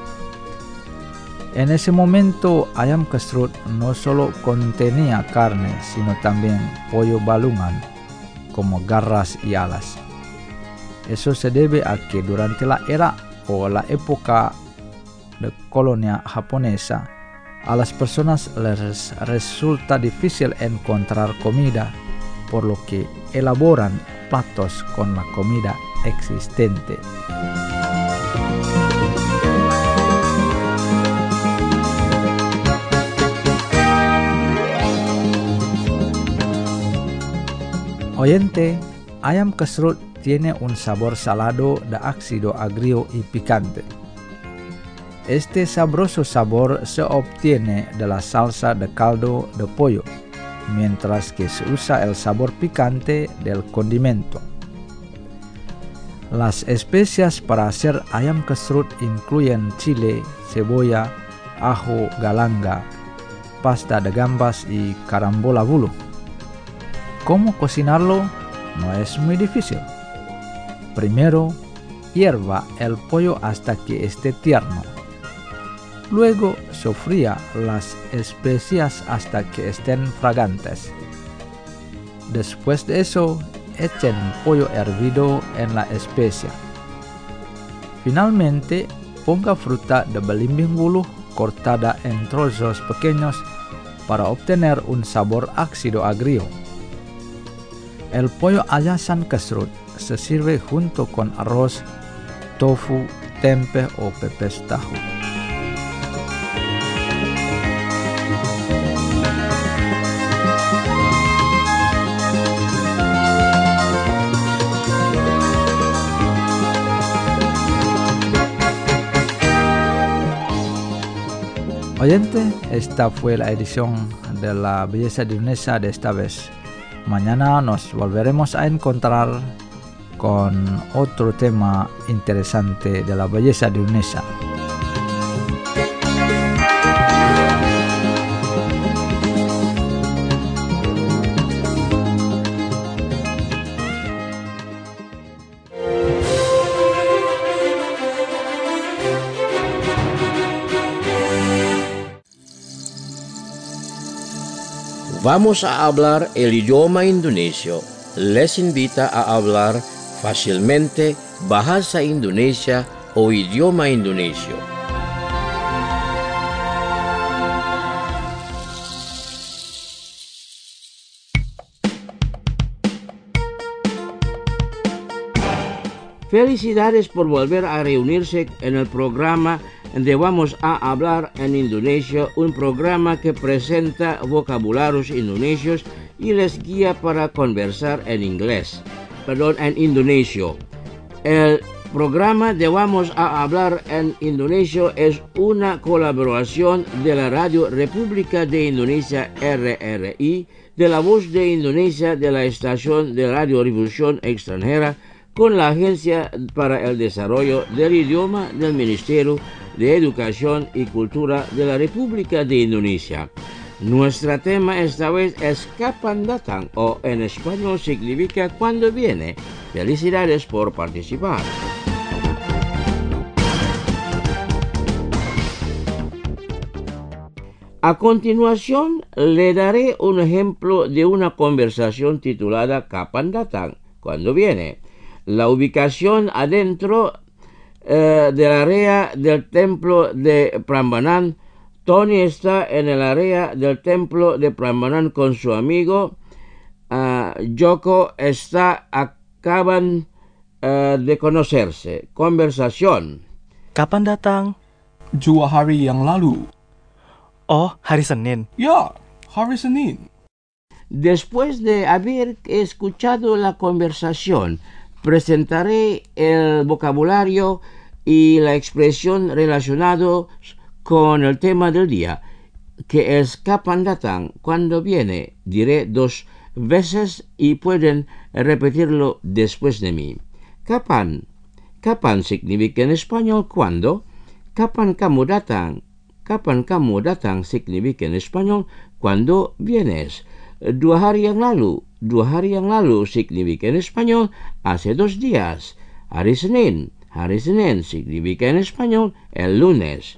En ese momento, ayam kesrut no solo contenía carne, sino también pollo balungan, como garras y alas. Eso se debe a que durante la era o la época de colonia japonesa, a las personas les resulta difícil encontrar comida, por lo que elaboran platos con la comida existente. Oyente, ayam kesrut tiene un sabor salado de ácido agrio y picante. Este sabroso sabor se obtiene de la salsa de caldo de pollo, mientras que se usa el sabor picante del condimento. Las especias para hacer ayam kesrut incluyen chile, cebolla, ajo galanga, pasta de gambas y carambola bulu. ¿Cómo cocinarlo? No es muy difícil. Primero, hierva el pollo hasta que esté tierno. Luego, sofría las especias hasta que estén fragantes. Después de eso, echen pollo hervido en la especia. Finalmente, ponga fruta de belimbing bulu cortada en trozos pequeños para obtener un sabor ácido agrio. El pollo ayasan kesrut se sirve junto con arroz, tofu, tempe o pepes tahu. Oyente, esta fue la edición de la Belleza de Indonesia de esta vez. Mañana nos volveremos a encontrar con otro tema interesante de la belleza de Indonesia. Vamos a hablar el idioma indonesio. Les invita a hablar fácilmente bahasa Indonesia o idioma indonesio. Felicidades por volver a reunirse en el programa donde vamos a hablar en indonesio, un programa que presenta vocabularios indonesios y les guía para conversar en inglés, perdón, en indonesio. El programa de Vamos a hablar en indonesio es una colaboración de la Radio República de Indonesia R R I, de la Voz de Indonesia, de la Estación de Radio Difusión Extranjera, con la Agencia para el Desarrollo del Idioma del Ministerio de Educación y Cultura de la República de Indonesia. Nuestro tema esta vez es Kapan Datang, o en español significa ¿cuándo viene? Felicidades por participar. A continuación, le daré un ejemplo de una conversación titulada Kapan Datang, cuando viene. La ubicación adentro eh, del área del templo de Prambanan. Tony está en el área del templo de Prambanan con su amigo. Uh, Joko está acaban uh, de conocerse. Conversación. Kapan datang? Dua hari yang lalu. Oh, hari Senin. Ya, hari Senin. Después de haber escuchado la conversación, presentaré el vocabulario y la expresión relacionados con el tema del día, que es kapan datang, cuando viene. Diré dos veces y pueden repetirlo después de mí. Kapan. Kapan significa en español cuándo. Kapan kamu datang. Kapan kamu datang significa en español cuando vienes. Dua hari yang lalu. Dua hari yang lalu significa en español hace dos días. Hari Senin. Hari Senin significa en español el lunes.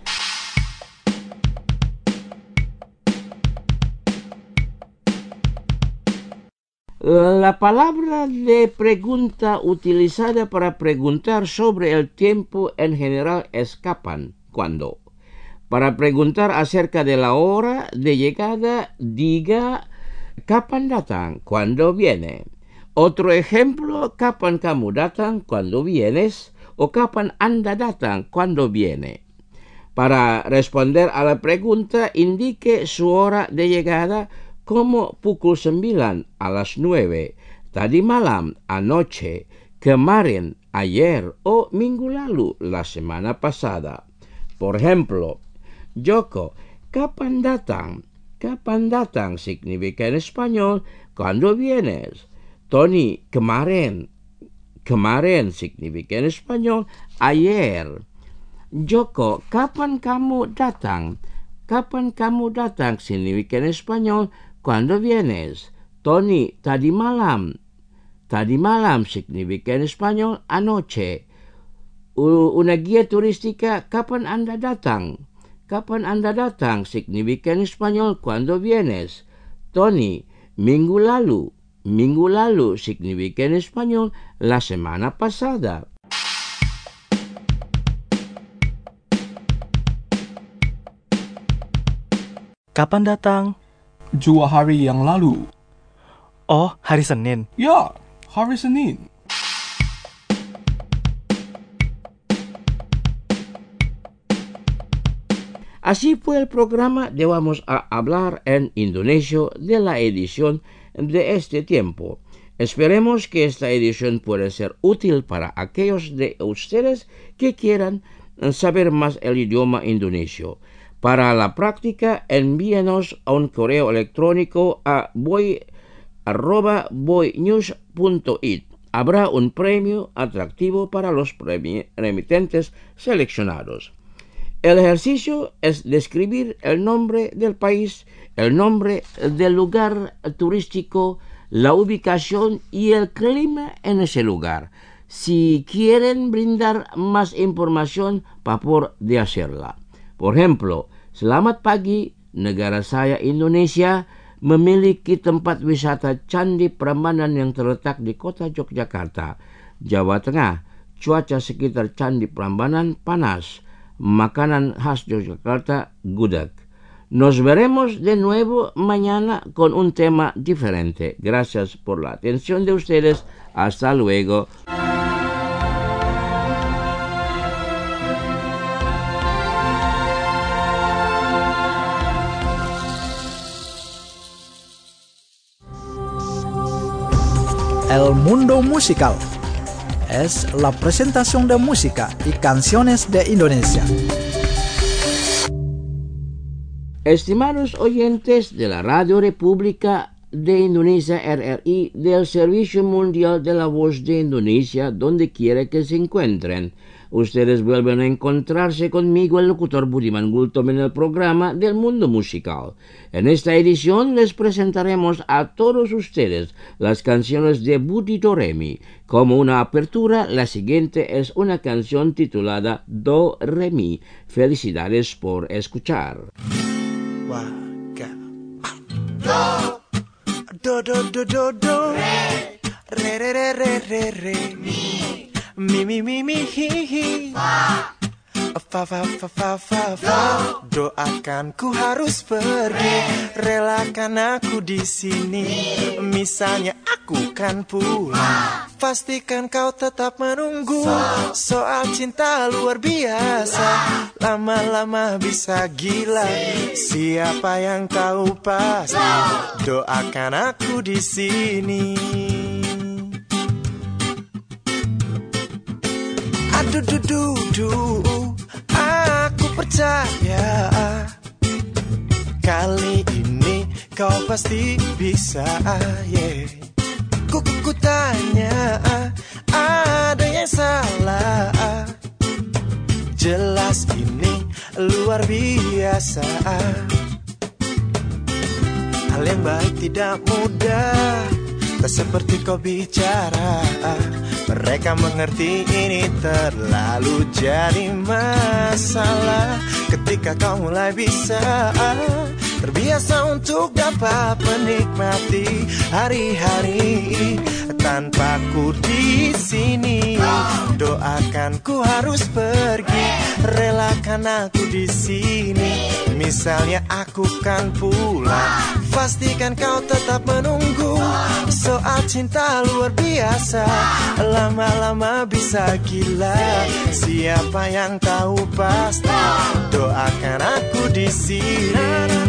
La palabra de pregunta utilizada para preguntar sobre el tiempo en general es kapan, cuando. Para preguntar acerca de la hora de llegada, diga kapan datang, cuando viene. Otro ejemplo, kapan kamu datang, cuando vienes, o kapan anda datang, cuando viene. Para responder a la pregunta, indique su hora de llegada como pukul sembilan, a las nueve, tadi malam, anoche, kemarin, ayer o minggu lalu, la semana pasada. Por ejemplo, Joko, kapan datang? Kapan datang significa en español cuando vienes. Tony, kemarin. Kemarin significa en español ayer. Joko, kapan kamu datang? Kapan kamu datang significa en español cuando vienes. Tony, tadi malam. Tadi malam significa en español anoche. Una guía turística, kapan Anda datang? Kapan Anda datang significa en español cuando vienes. Tony, minggu lalu. Minggu lalu significa en español la semana pasada. Kapan datang? Dua hari yang lalu. Oh, hari Senin. Ya, hari Senin. Así fue el programa de Vamos a hablar en indonesio de la edición de este tiempo. Esperemos que esta edición pueda ser útil para aquellos de ustedes que quieran saber más el idioma indonesio. Para la práctica, envíenos un correo electrónico a boy arroba boynews punto it. Habrá un premio atractivo para los remitentes seleccionados. El ejercicio es describir el nombre del país, el nombre del lugar turístico, la ubicación y el clima en ese lugar. Si quieren brindar más información, favor de hacerla. Por ejemplo, selamat pagi, negara saya Indonesia memiliki tempat wisata Candi Prambanan yang terletak di kota Yogyakarta, Jawa Tengah. Cuaca sekitar Candi Prambanan panas. Makanan khas Yogyakarta, gudeg. Nos veremos de nuevo mañana con un tema diferente. Gracias por la atención de ustedes. Hasta luego. El mundo musical es la presentación de música y canciones de Indonesia. Estimados oyentes de la Radio República de Indonesia R R I del Servicio Mundial de la Voz de Indonesia, donde quiera que se encuentren, ustedes vuelven a encontrarse conmigo, el locutor Budiman Gultom, en el programa del mundo musical. En esta edición les presentaremos a todos ustedes las canciones de Budi Doremi. Como una apertura, la siguiente es una canción titulada Do Re Mi. Felicidades por escuchar. Do, do, do, do, do, do, re, re re re re re re, mi mi mi mi mi hi hi, fa fa fa fa fa fa fa. Doakan ku harus pergi, relakan aku di sini. Misalnya aku kan pulang, pastikan kau tetap menunggu. Soal cinta luar biasa, lama-lama bisa gila. Siapa yang tahu pasti, doakan aku di sini. Aduh duh duh duh, aku percaya kali ini kau pasti bisa, yeah. Ku, ku, ku tanya, ada yang salah? Jelas ini luar biasa. Hal yang baik tidak mudah, tak seperti kau bicara. Mereka mengerti ini terlalu jadi masalah. Ketika kau mulai bisa terbiasa untuk dapat menikmati hari-hari tanpa ku di sini. Doakan ku harus pergi, relakan aku di sini. Misalnya aku kan pulang, pastikan kau tetap menunggu. Soal cinta luar biasa, lama-lama bisa gila. Siapa yang tahu pasti, doakan aku di sini.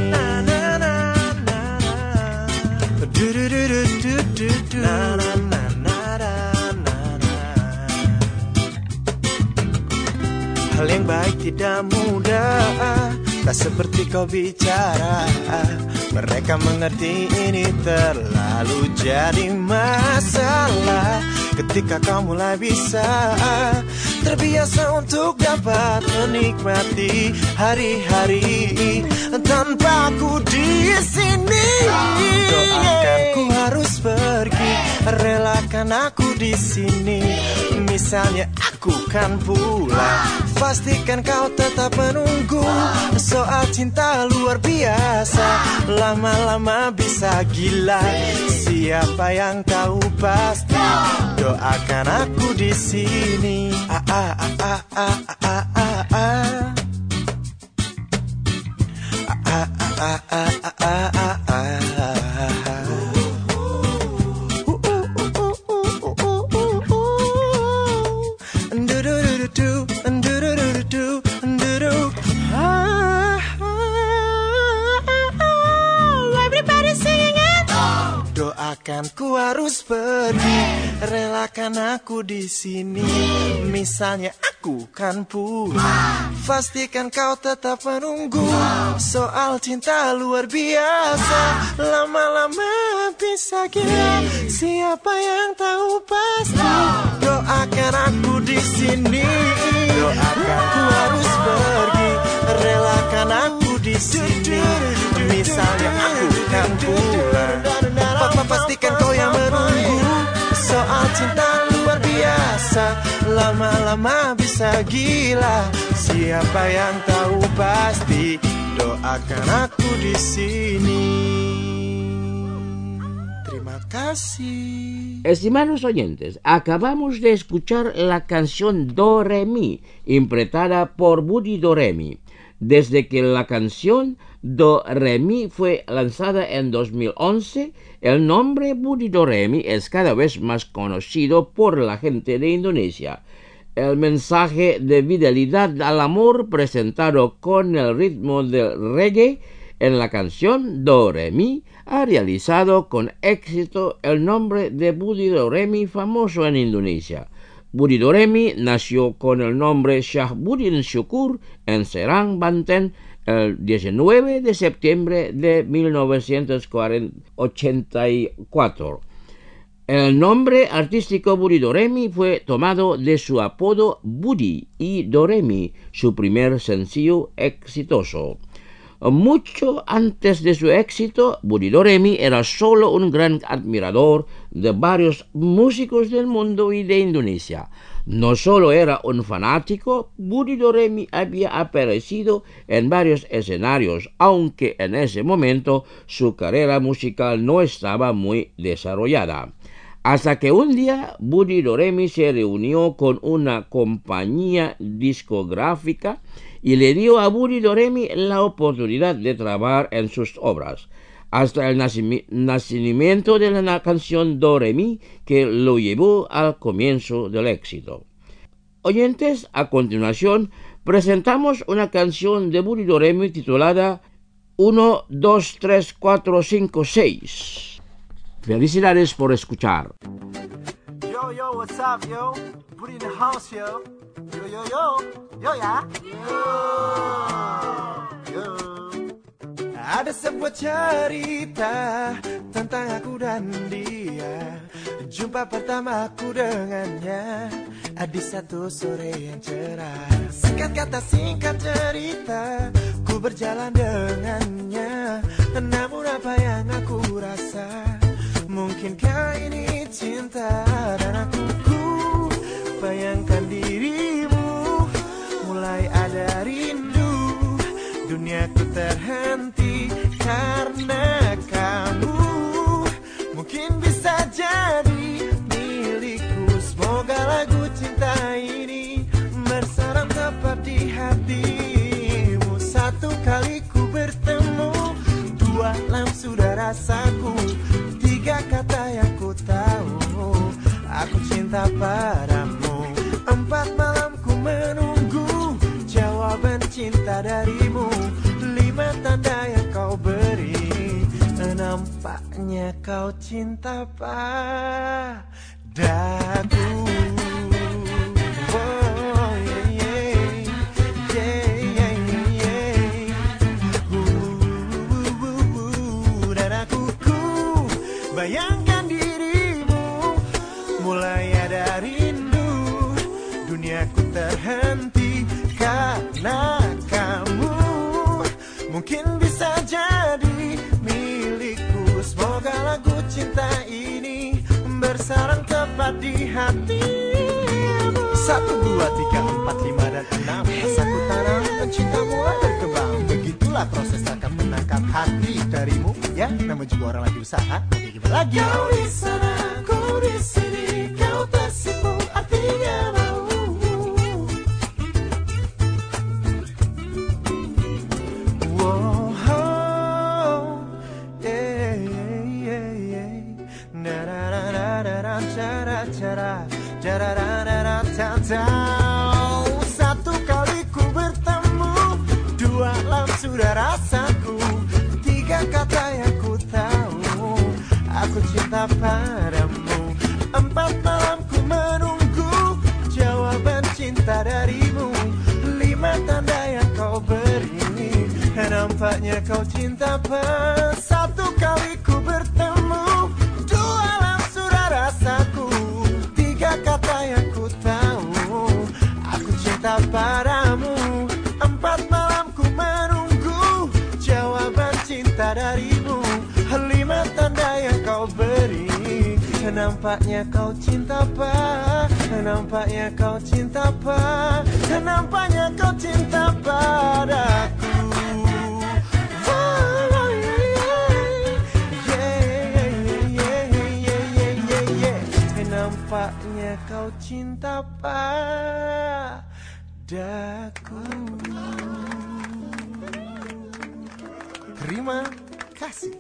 Hal yang baik tidak mudah, tak seperti kau bicara. Mereka mengerti ini terlalu jadi masalah. Ketika kau mulai bisa terbiasa untuk dapat menikmati hari-hari tanpa aku di sini. Doakan ku harus pergi, relakan aku di sini. Misalnya aku kan pulang, pastikan kau tetap menunggu. Soal cinta luar biasa, lama-lama bisa gila. Siapa yang tahu pasti, doakan aku di sini. Ah ah ah ah ah ah ah ah. Ah ah ah ah ah ah ah. Doakan ku harus pergi, relakan aku di sini. Misalnya aku kan pulang, pastikan kau tetap menunggu. Soal cinta luar biasa, lama-lama bisa gila. Siapa yang tahu pasti, doakan aku di sini. Doakan ku harus pergi, relakan aku di sini. Misalnya aku kan pulang, Papa pastikan kau yang menunggu. Soal cinta luar biasa, lama-lama bisa gila. Siapa yang tahu pasti, doakan aku di sini. Terima kasih. Estimados oyentes, acabamos de escuchar la canción Do Re Mi, interpretada por Buddy Doremi. Desde que la canción Do Re Mi fue lanzada en dos mil once, el nombre Buddy Doremi es cada vez más conocido por la gente de Indonesia. El mensaje de fidelidad al amor presentado con el ritmo del reggae en la canción Do Re Mi ha realizado con éxito el nombre de Buddy Doremi famoso en Indonesia. Buddy Doremi nació con el nombre Syahbudin Syukur en Serang, Banten, el diecinueve de septiembre de mil novecientos ochenta y cuatro. El nombre artístico Buddy Doremi fue tomado de su apodo Buddy y Doremi, su primer sencillo exitoso. Mucho antes de su éxito, Buddy Doremi era solo un gran admirador de varios músicos del mundo y de Indonesia. No solo era un fanático, Buddy Doremi había aparecido en varios escenarios, aunque en ese momento su carrera musical no estaba muy desarrollada. Hasta que un día Budi Doremi se reunió con una compañía discográfica y le dio a Budi Doremi la oportunidad de trabajar en sus obras, hasta el nacimi- nacimiento de la canción Do Re Mi, que lo llevó al comienzo del éxito. Oyentes, a continuación presentamos una canción de Budi Doremi titulada uno, dos, tres, cuatro, cinco, seis. Felicidades por escuchar. Yo, yo, what's up, yo? Budi in the house, yo. Yo, yo, yo. Yo, ya. Yo. Yo. Ada sebuah cerita tentang aku dan dia. Jumpa pertama aku dengannya di satu sore yang cerah. Singkat kata singkat cerita, ku berjalan dengannya. Namun apa yang aku rasa, mungkinkah ini cinta? Dan aku ku bayangkan dirimu, mulai ada rindu. Duniaku terhenti karena kamu. Mungkin bisa jadi milikku. Semoga lagu cinta ini bersarang tepat di hatimu. Satu kali ku bertemu, dua langsung sudah rasaku. Tiga kata yang ku tahu, aku cinta padamu. Empat malam ku menunggu jawaban cinta darimu. Lima tanda yang kau beri, nampaknya kau cinta padaku. Oh, yeah, yeah. Yeah, yeah, yeah. Uh, uh, uh, uh. Dan aku ku bayangkan dirimu, mulai ada rindu. Duniaku terhenti karena kamu. Mungkin bisa jadi milikku. Semoga lagu cinta ini bersarang tepat di hatimu. Satu, dua, tiga, empat, lima, dan enam. Rasaku tanam pencinta mulai berkembang. Begitulah proses akan menangkap hati darimu. Ya, nama juga orang lagi usaha. Oke, gimana lagi? Kau di sana, kau di sini, kau tersipu, artinya mau. Satu kali ku bertemu, dua langsung sudah rasaku. Tiga kata yang ku tahu, aku cinta padamu. Empat malam ku menunggu jawaban cinta darimu. Lima tanda yang kau beri, nampaknya kau cinta padamu. Satu kali ku bertemu, dua langsung sudah rasaku. Tiga kata yang ku tahu, aku cinta padamu. Empat malam ku menunggu jawaban cinta darimu. Lima tanda yang kau beri, nampaknya kau cinta pa. Nampaknya kau cinta pa. Nampaknya kau cinta padaku. Nampaknya kau cinta padaku. Terima kasih.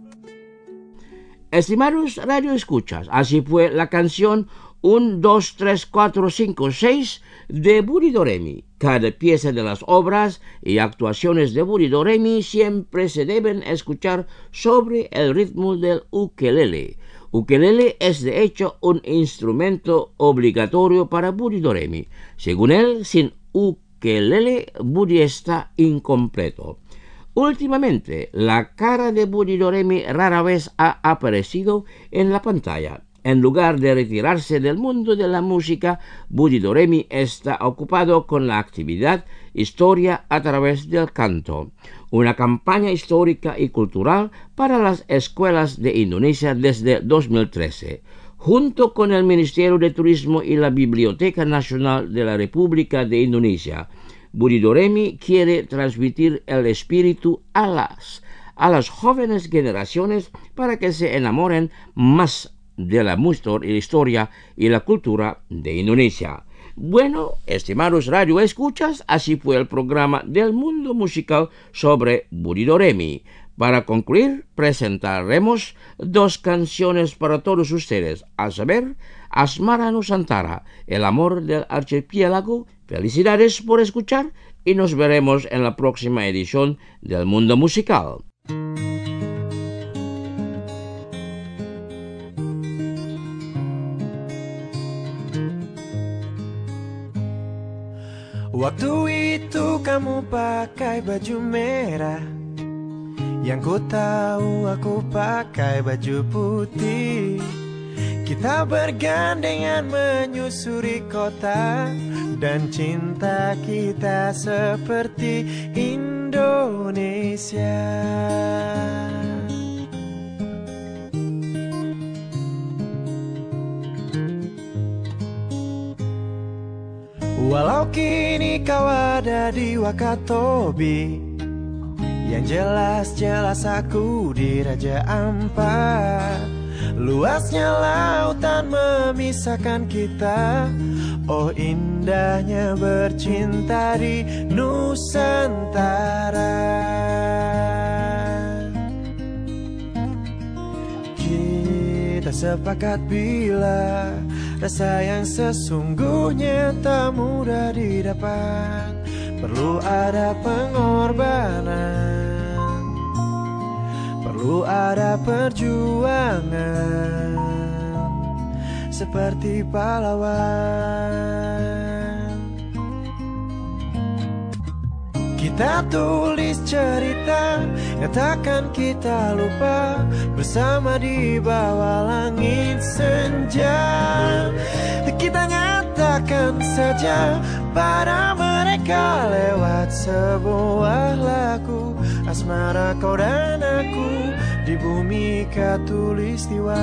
Estimados radio escuchas, así fue la canción uno, dos, tres, cuatro, cinco, seis de Budi Doremi. Cada pieza de las obras y actuaciones de Budi Doremi siempre se deben escuchar sobre el ritmo del ukelele. Ukelele es de hecho un instrumento obligatorio para Budi Doremi. Según él, sin ukelele, Budi está incompleto. Últimamente, la cara de Budi Doremi rara vez ha aparecido en la pantalla. En lugar de retirarse del mundo de la música, Budi Doremi está ocupado con la actividad Historia a través del canto, una campaña histórica y cultural para las escuelas de Indonesia desde dos mil trece. Junto con el Ministerio de Turismo y la Biblioteca Nacional de la República de Indonesia, Budi Doremi quiere transmitir el espíritu a las, a las jóvenes generaciones para que se enamoren más de la historia y la cultura de Indonesia. Bueno, estimados radio escuchas, así fue el programa del mundo musical sobre Budi Doremi. Para concluir, presentaremos dos canciones para todos ustedes, a saber, Asmara Nusantara, el amor del archipiélago. Felicidades por escuchar y nos veremos en la próxima edición del mundo musical. Waktu itu kamu pakai baju merah, yang ku tahu aku pakai baju putih. Kita bergandengan menyusuri kota, dan cinta kita seperti Indonesia. Walau kini kau ada di Wakatobi, yang jelas-jelas aku di Raja Ampat. Luasnya lautan memisahkan kita, oh indahnya bercinta di Nusantara. Kita sepakat bila rasa yang sesungguhnya tak mudah didapat, perlu ada pengorbanan, perlu ada perjuangan, seperti pahlawan. Kita tulis cerita yang takkan kita lupa, bersama di bawah langit senja. Kita nyatakan saja pada mereka lewat sebuah lagu, asmara kau dan aku di bumi khatulistiwa.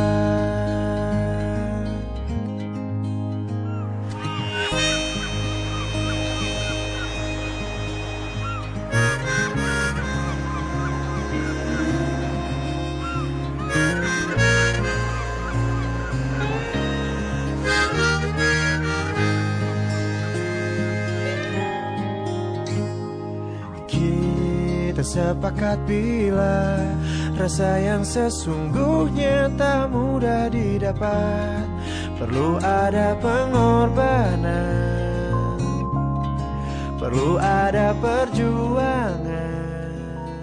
Sepakat bila rasa yang sesungguhnya tak mudah didapat, perlu ada pengorbanan, perlu ada perjuangan.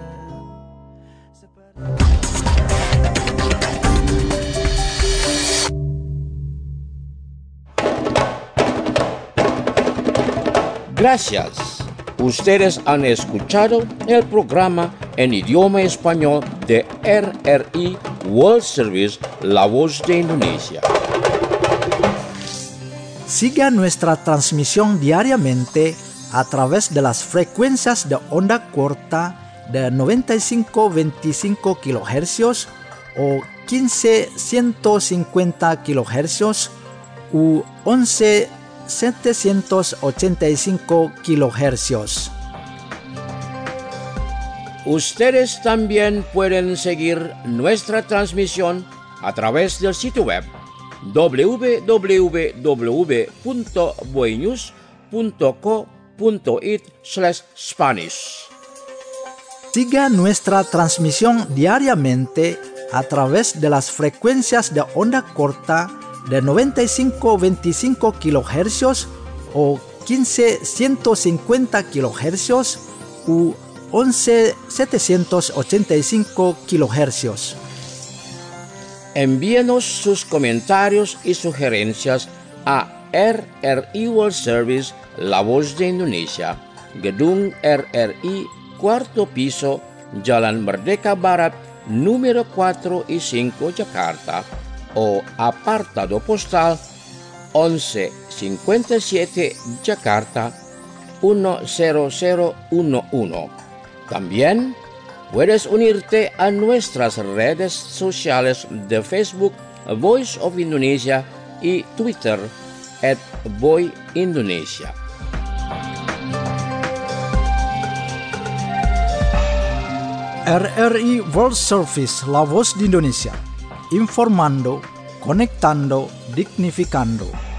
Gracias. Ustedes han escuchado el programa en idioma español de R R I World Service, La Voz de Indonesia. Siga nuestra transmisión diariamente a través de las frecuencias de onda corta de noventa y cinco punto veinticinco kilohercios o quince punto ciento cincuenta kilohercios u once punto setecientos ochenta y cinco kilohercios. Ustedes también pueden seguir nuestra transmisión a través del sitio web doble u doble u doble u punto boenews punto co punto it slash Spanish. Siga nuestra transmisión diariamente a través de las frecuencias de onda corta de noventa y cinco punto veinticinco kilohercios o quince punto ciento cincuenta kilohercios u once punto setecientos ochenta y cinco kilohercios. Envíenos sus comentarios y sugerencias a R R I World Service, La Voz de Indonesia, Gedung R R I, cuarto piso, Jalan Merdeka Barat, número cuatro y cinco, Jakarta, o apartado postal once cincuenta y siete Jakarta uno cero cero uno uno. También puedes unirte a nuestras redes sociales de Facebook Voice of Indonesia y Twitter at Voy Indonesia. R R I World Service, La Voz de Indonesia, informando, conectando, dignificando.